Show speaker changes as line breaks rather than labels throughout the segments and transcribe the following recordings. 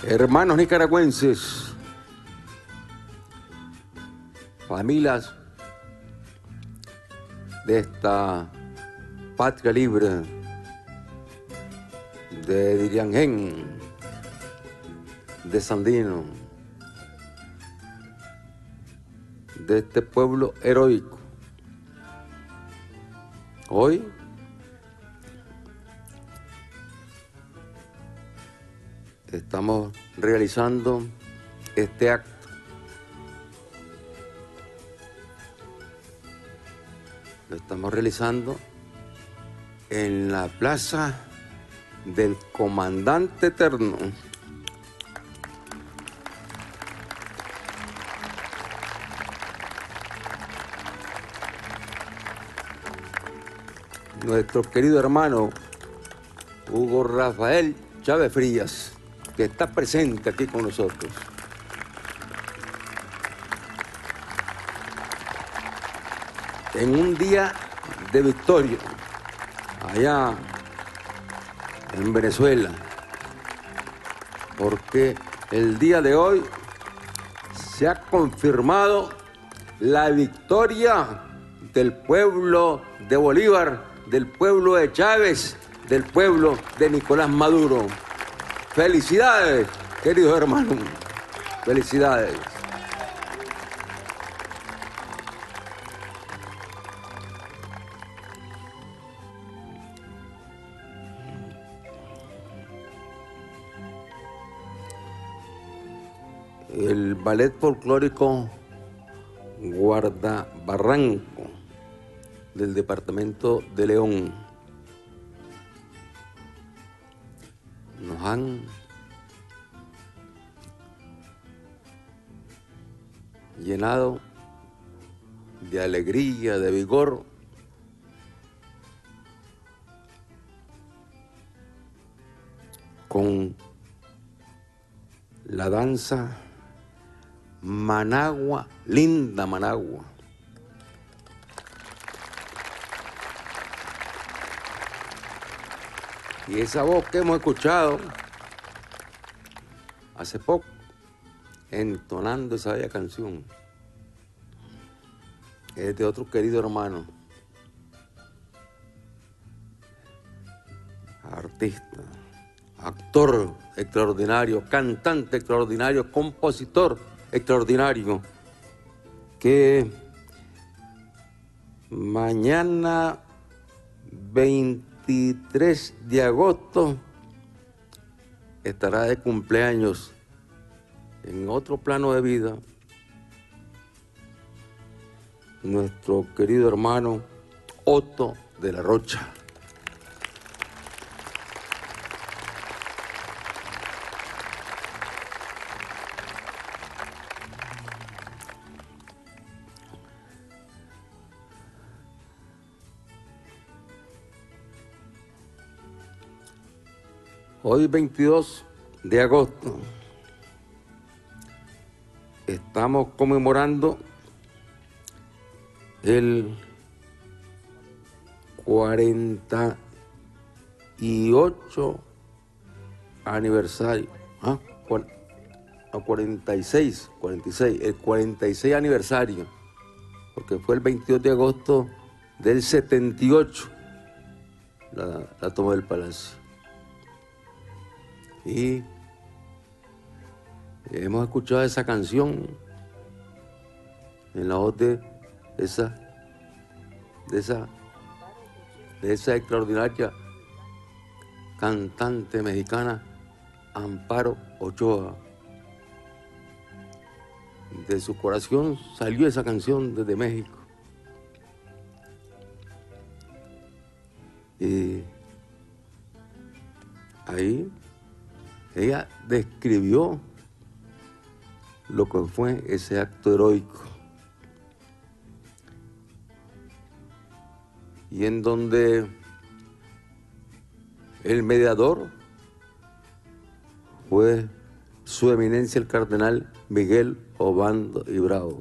Hermanos nicaragüenses, familias de esta patria libre de Diriangén, de Sandino, de este pueblo heroico. Hoy estamos realizando este acto lo estamos realizando en la plaza del Comandante Eterno. Nuestro querido hermano Hugo Rafael Chávez Frías, que está presente aquí con nosotros. En un día de victoria, allá en Venezuela, porque el día de hoy se ha confirmado la victoria del pueblo de Bolívar, del pueblo de Chávez, del pueblo de Nicolás Maduro. Felicidades, queridos hermanos, felicidades. El ballet folclórico Guardabarranco del departamento de León nos han llenado de alegría, de vigor, con la danza Managua, linda Managua. Y esa voz que hemos escuchado hace poco, entonando esa bella canción, es de otro querido hermano, artista, actor extraordinario, cantante extraordinario, compositor extraordinario, que mañana 23 de agosto estará de cumpleaños en otro plano de vida, nuestro querido hermano Otto de la Rocha. Hoy 22 de agosto estamos conmemorando el 48 aniversario, 46, el 46 aniversario, porque fue el 22 de agosto del 78 la toma del Palacio. Y hemos escuchado esa canción en la voz de esa extraordinaria cantante mexicana Amparo Ochoa. De su corazón salió esa canción desde México. Y ahí ella describió lo que fue ese acto heroico, y en donde el mediador fue su eminencia el cardenal Miguel Obando y Bravo.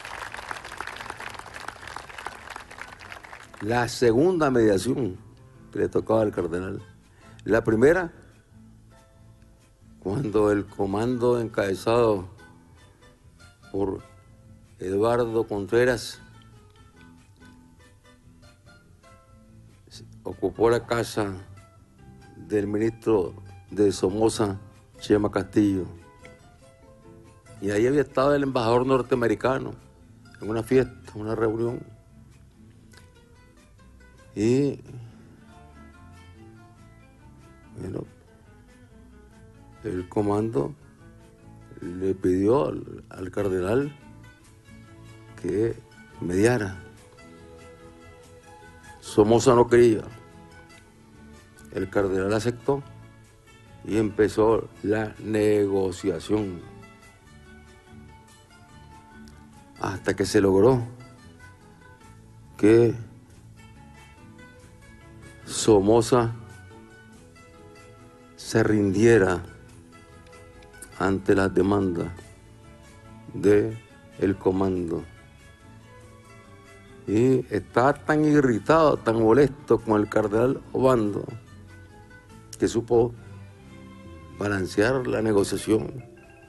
La segunda mediación que le tocaba al cardenal. La primera, cuando el comando encabezado por Eduardo Contreras ocupó la casa del ministro de Somoza, Chema Castillo. Y ahí había estado el embajador norteamericano en una fiesta, una reunión. Y bueno, el comando le pidió al cardenal que mediara. Somoza no quería. El cardenal aceptó y empezó la negociación hasta que se logró que Somoza se rindiera ante las demandas del comando. Y estaba tan irritado, tan molesto con el cardenal Obando, que supo balancear la negociación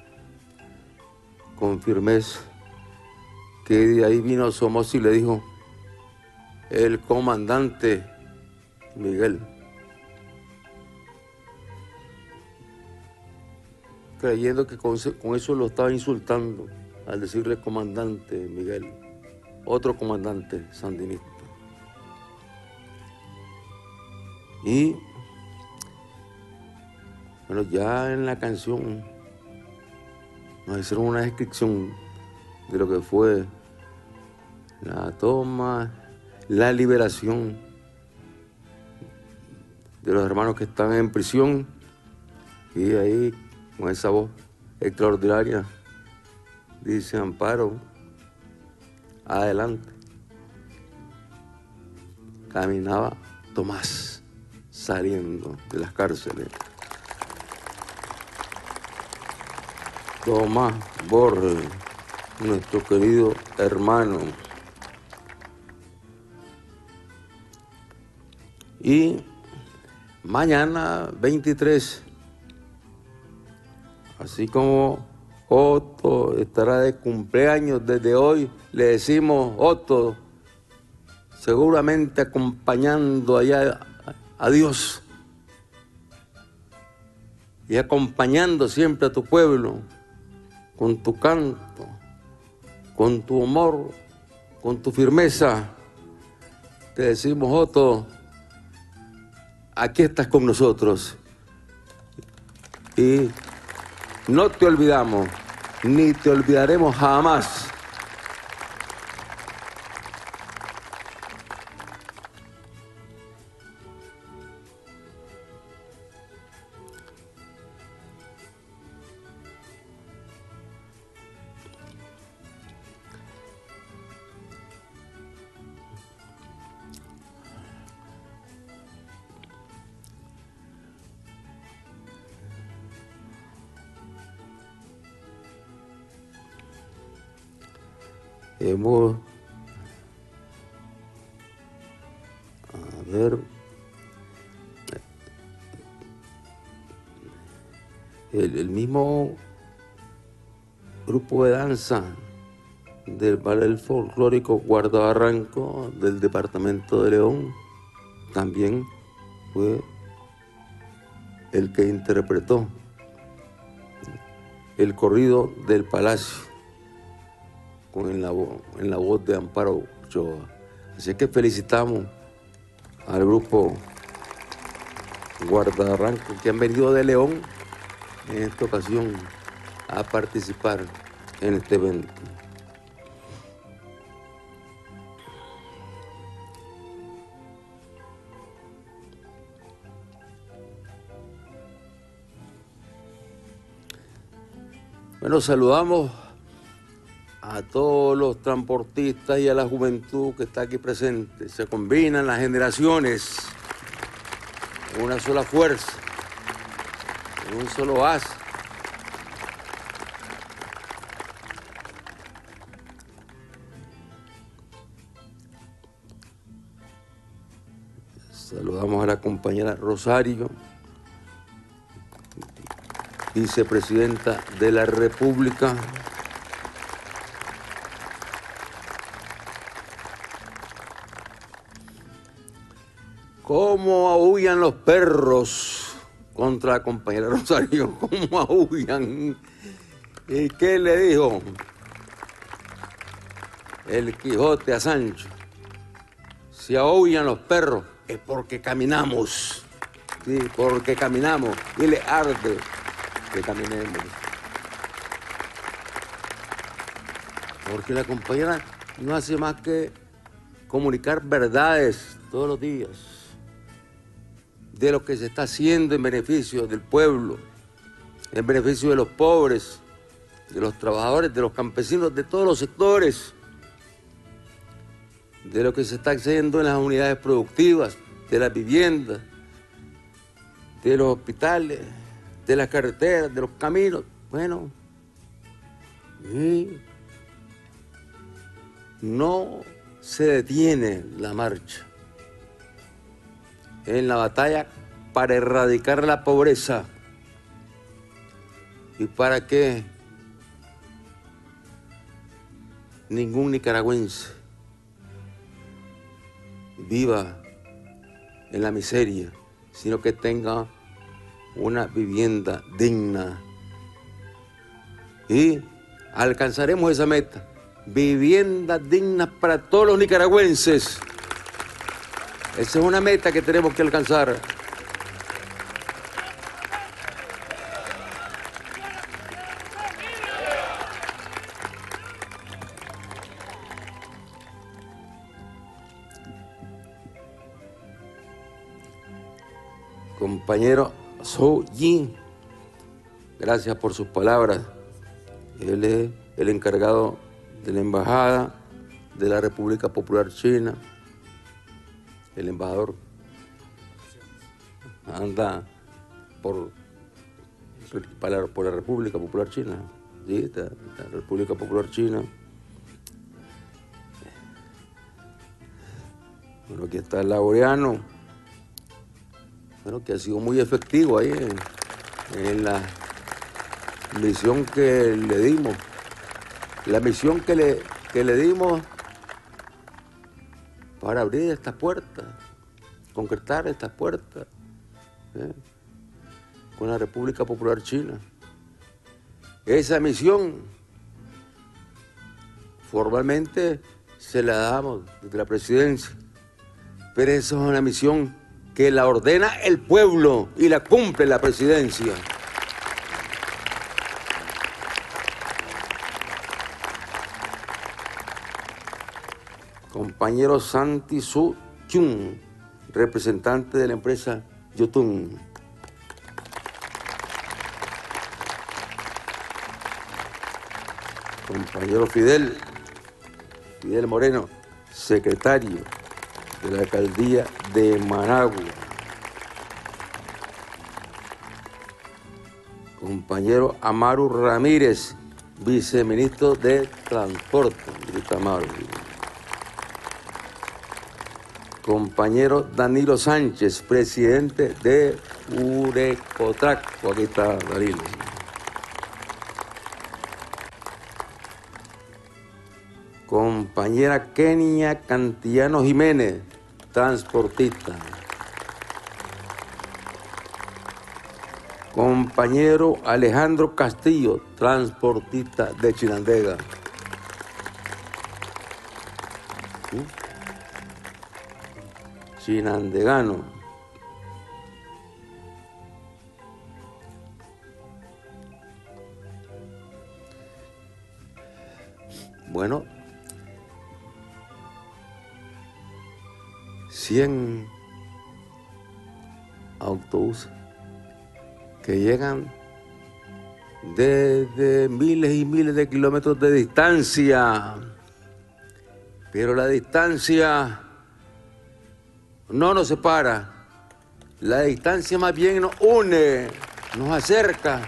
con firmeza, que de ahí vino Somoza y le dijo: el comandante Miguel, creyendo que con eso lo estaba insultando al decirle comandante Miguel, otro comandante sandinista. Y bueno, ya en la canción nos hicieron una descripción de lo que fue la toma, la liberación de los hermanos que están en prisión, y ahí con esa voz extraordinaria dice Amparo: adelante. Caminaba Tomás saliendo de las cárceles. Tomás Borges, nuestro querido hermano. Y mañana 23, así como Otto estará de cumpleaños, desde hoy le decimos: Otto, seguramente acompañando allá a Dios y acompañando siempre a tu pueblo con tu canto, con tu humor, con tu firmeza. Te decimos: Otto, aquí estás con nosotros y no te olvidamos, ni te olvidaremos jamás. Hemos, a ver, el mismo grupo de danza del ballet folclórico Guardabarranco del departamento de León también fue el que interpretó el corrido del Palacio en la voz de Amparo Ochoa. Así que felicitamos al grupo Guardabarranco, que han venido de León en esta ocasión a participar en este evento. Bueno, saludamos a todos los transportistas y a la juventud que está aquí presente. Se combinan las generaciones en una sola fuerza, en un solo haz. Saludamos Vamos a la compañera Rosario, vicepresidenta de la República. ¿Cómo aúllan los perros contra la compañera Rosario? ¿Cómo aúllan? ¿Y qué le dijo el Quijote a Sancho? Si aúllan los perros es porque caminamos. Sí, porque caminamos. Y le arde que caminemos. Porque la compañera no hace más que comunicar verdades todos los días de lo que se está haciendo en beneficio del pueblo, en beneficio de los pobres, de los trabajadores, de los campesinos, de todos los sectores, de lo que se está haciendo en las unidades productivas, de las viviendas, de los hospitales, de las carreteras, de los caminos. Bueno, y no se detiene la marcha en la batalla para erradicar la pobreza y para que ningún nicaragüense viva en la miseria, sino que tenga una vivienda digna. Y alcanzaremos esa meta, viviendas dignas para todos los nicaragüenses. Esa es una meta que tenemos que alcanzar. Compañero So Jin, gracias por sus palabras. Él es el encargado de la Embajada de la República Popular China. El embajador anda por la República Popular China. Sí, está la República Popular China. Bueno, aquí está el Laureano, bueno, que ha sido muy efectivo ahí en la misión que le dimos. La misión que le dimos para abrir estas puertas, concretar estas puertas con la República Popular China. Esa misión formalmente se la damos desde la presidencia, pero esa es una misión que la ordena el pueblo y la cumple la presidencia. Compañero Santi Su Chun, representante de la empresa Yotun. Compañero Fidel Moreno, secretario de la alcaldía de Managua. Compañero Amaru Ramírez, viceministro de Transporte. Compañero Danilo Sánchez, presidente de Urecotrac. Aquí está Danilo. Compañera Kenia Cantillano Jiménez, transportista. Compañero Alejandro Castillo, transportista de Chinandega. Chinandegano. Bueno, 100 autobuses que llegan desde miles y miles de kilómetros de distancia, pero la distancia no nos separa, la distancia más bien nos une, nos acerca.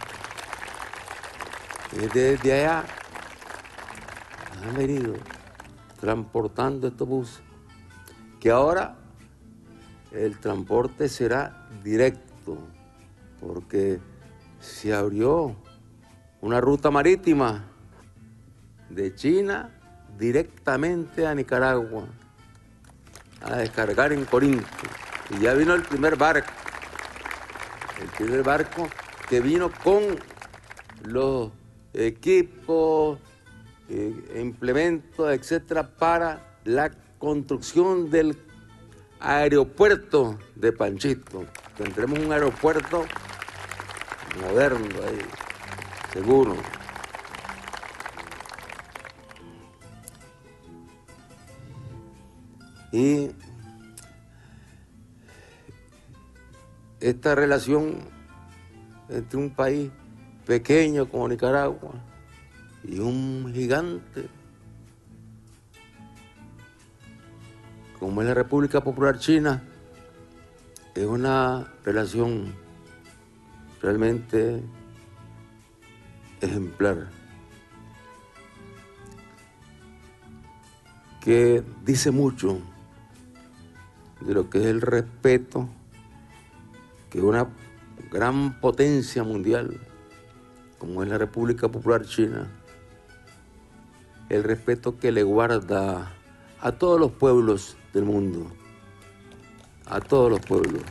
Y desde allá han venido transportando estos buses, que ahora el transporte será directo, porque se abrió una ruta marítima de China directamente a Nicaragua, a descargar en Corinto. Y ya vino el primer barco que vino con los equipos, implementos, etcétera, para la construcción del aeropuerto de Panchito. Tendremos un aeropuerto moderno ahí, seguro. Y esta relación entre un país pequeño como Nicaragua y un gigante como es la República Popular China es una relación realmente ejemplar, que dice mucho de lo que es el respeto que una gran potencia mundial como es la República Popular China, el respeto que le guarda a todos los pueblos del mundo, a todos los pueblos.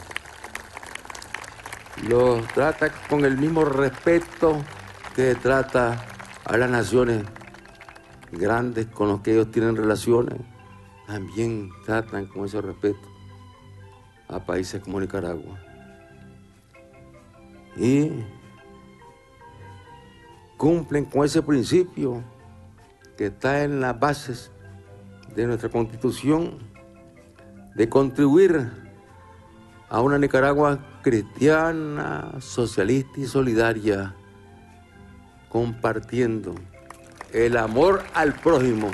Los trata con el mismo respeto que trata a las naciones grandes con los que ellos tienen relaciones. También tratan con ese respeto a países como Nicaragua. Y cumplen con ese principio que está en las bases de nuestra Constitución, de contribuir a una Nicaragua cristiana, socialista y solidaria, compartiendo el amor al prójimo.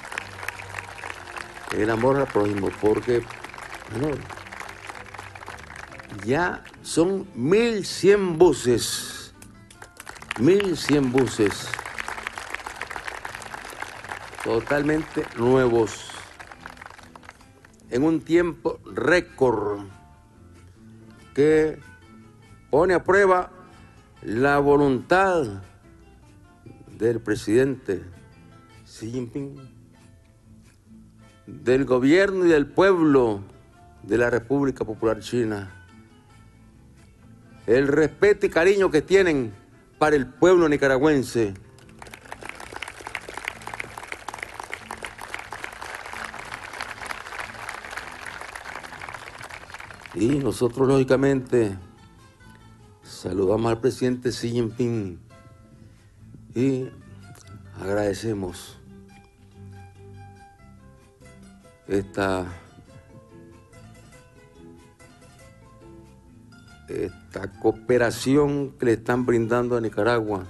El amor al prójimo, porque bueno, ya son 1.100 buses, 1.100 buses totalmente nuevos, en un tiempo récord que pone a prueba la voluntad del presidente Xi Jinping, del gobierno y del pueblo de la República Popular China, el respeto y cariño que tienen para el pueblo nicaragüense. Y nosotros, lógicamente, saludamos al presidente Xi Jinping y agradecemos esta cooperación que le están brindando a Nicaragua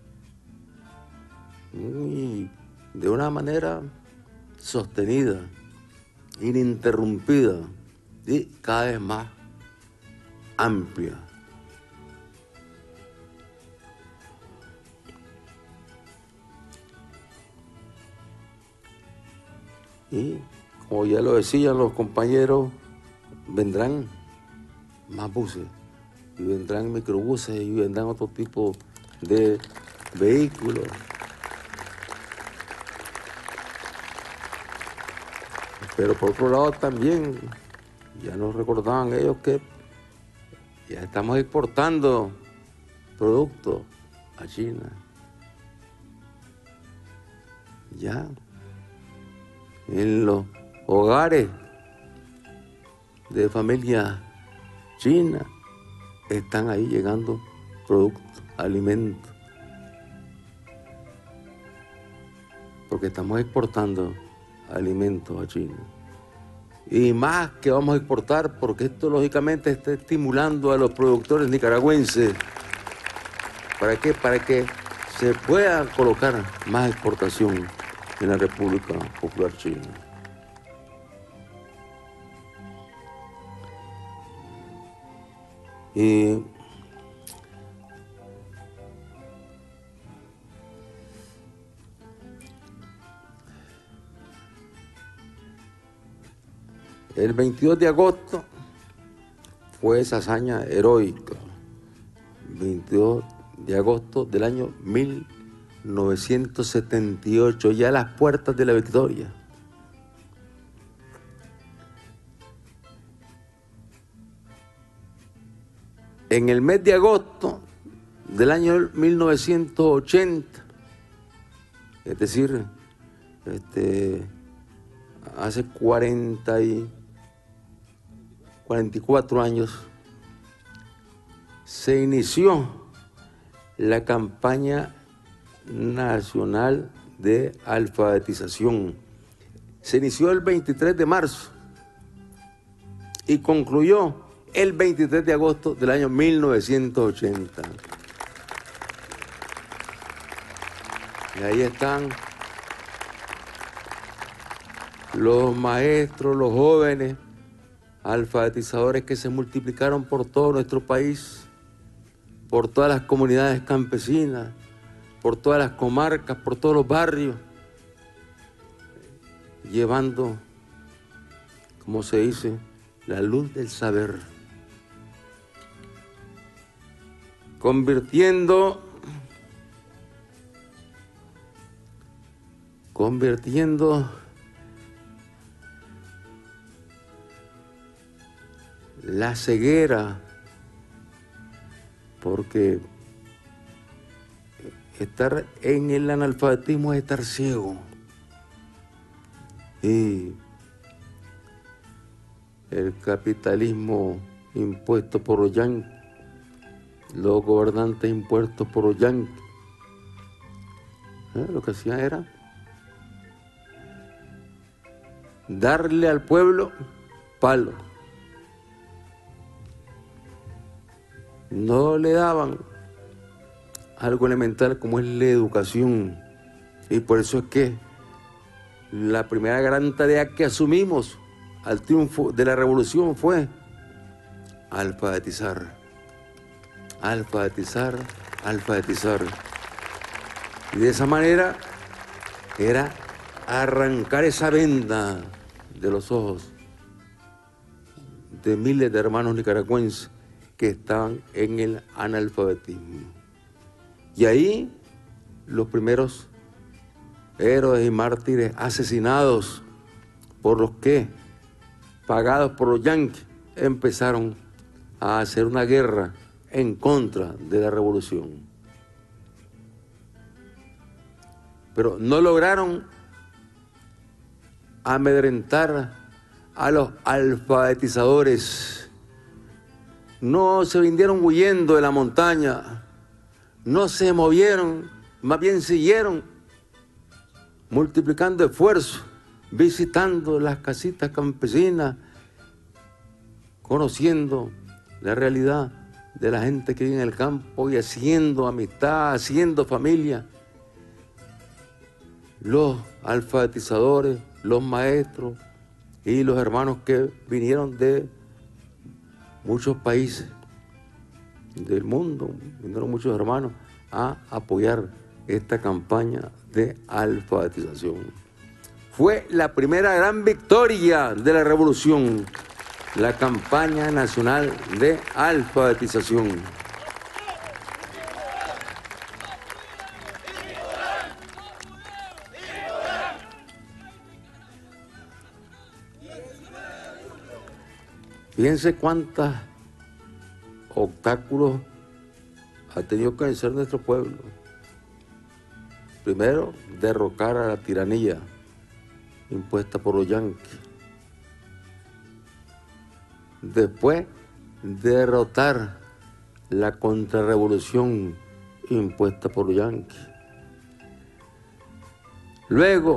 y de una manera sostenida, ininterrumpida y cada vez más amplia. Y como ya lo decían los compañeros, vendrán más buses, y vendrán microbuses, y vendrán otro tipo de vehículos. Pero por otro lado también, ya nos recordaban ellos que ya estamos exportando productos a China. Ya en los hogares de familias chinas están ahí llegando productos, alimentos, porque estamos exportando alimentos a China. Y más que vamos a exportar, porque esto lógicamente está estimulando a los productores nicaragüenses. ¿Para qué? Para que se pueda colocar más exportación en la República Popular China. Y el 22 de agosto fue esa hazaña heroica. 22 de agosto del año 1978, ya a las puertas de la victoria. En el mes de agosto del año 1980, es decir, hace 44 años, se inició la campaña nacional de alfabetización. Se inició el 23 de marzo y concluyó el 23 de agosto del año 1980. Y ahí están los maestros, los jóvenes alfabetizadores que se multiplicaron por todo nuestro país, por todas las comunidades campesinas, por todas las comarcas, por todos los barrios, llevando, como se dice, la luz del saber, convirtiendo la ceguera, porque estar en el analfabetismo es estar ciego. Y el capitalismo impuesto por los yanquis, los gobernantes impuestos por los yanquis, lo que hacían era darle al pueblo palo. No le daban algo elemental como es la educación. Y por eso es que la primera gran tarea que asumimos al triunfo de la revolución fue alfabetizar, alfabetizar, alfabetizar. Y de esa manera era arrancar esa venda de los ojos de miles de hermanos nicaragüenses que estaban en el analfabetismo. Y ahí los primeros héroes y mártires asesinados por los que, pagados por los yanquis, empezaron a hacer una guerra en contra de la revolución. Pero no lograron amedrentar a los alfabetizadores. No se vinieron huyendo de la montaña, no se movieron, más bien siguieron multiplicando esfuerzos, visitando las casitas campesinas, conociendo la realidad de la gente que vive en el campo y haciendo amistad, haciendo familia. Los alfabetizadores, los maestros y los hermanos que vinieron de muchos países del mundo, vinieron muchos hermanos a apoyar esta campaña de alfabetización. Fue la primera gran victoria de la revolución, la campaña nacional de alfabetización. Fíjense cuántos obstáculos ha tenido que vencer nuestro pueblo. Primero, derrocar a la tiranía impuesta por los yanquis. Después, derrotar la contrarrevolución impuesta por los yanquis. Luego,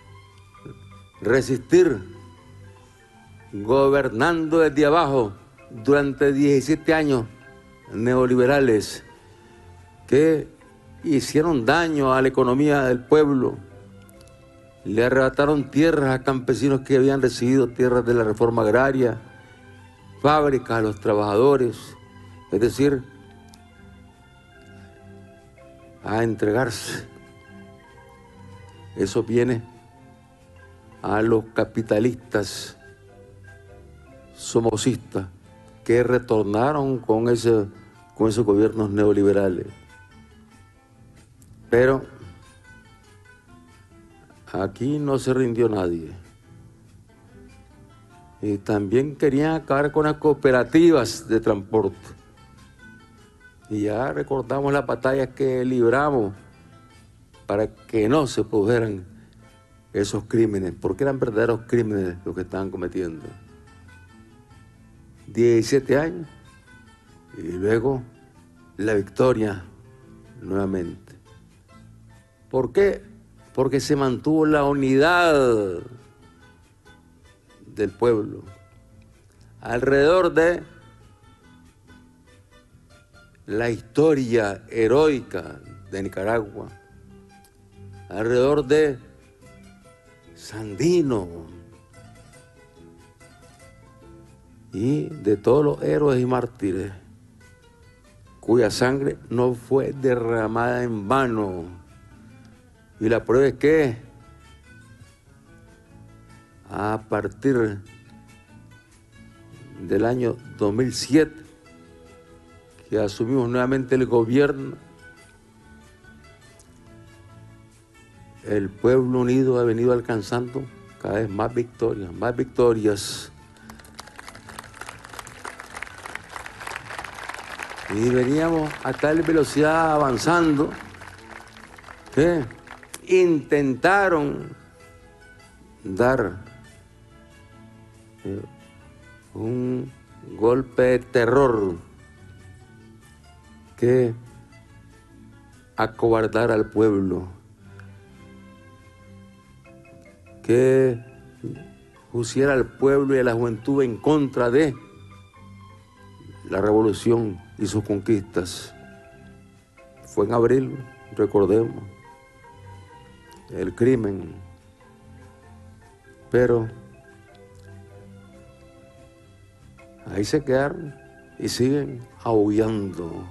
resistir gobernando desde abajo durante 17 años neoliberales que hicieron daño a la economía del pueblo, le arrebataron tierras a campesinos que habían recibido tierras de la reforma agraria, fábricas a los trabajadores, es decir, a entregarse esos bienes a los capitalistas somocistas que retornaron con esos gobiernos neoliberales. Pero aquí no se rindió nadie. Y también querían acabar con las cooperativas de transporte. Y ya recordamos las batallas que libramos para que no se produjeran esos crímenes, porque eran verdaderos crímenes los que estaban cometiendo. 17 años y luego la victoria nuevamente. ¿Por qué? Porque se mantuvo la unidad del pueblo alrededor de la historia heroica de Nicaragua, alrededor de Sandino y de todos los héroes y mártires cuya sangre no fue derramada en vano. Y la prueba es que a partir del año 2007, que asumimos nuevamente el gobierno, el pueblo unido ha venido alcanzando cada vez más victorias, más victorias. Y veníamos a tal velocidad avanzando que intentaron dar un golpe de terror que acobardara al pueblo, que pusiera al pueblo y a la juventud en contra de la revolución y sus conquistas. Fue en abril, recordemos, el crimen. Pero ahí se quedaron y siguen aullando,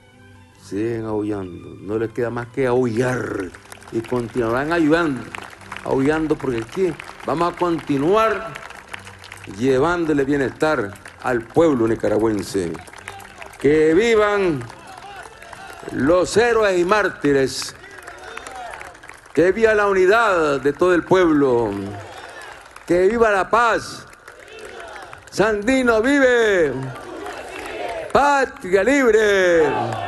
no les queda más que aullar y continuarán aullando porque aquí vamos a continuar llevándole bienestar al pueblo nicaragüense. Que vivan los héroes y mártires, que viva la unidad de todo el pueblo, que viva la paz. Sandino vive, patria libre.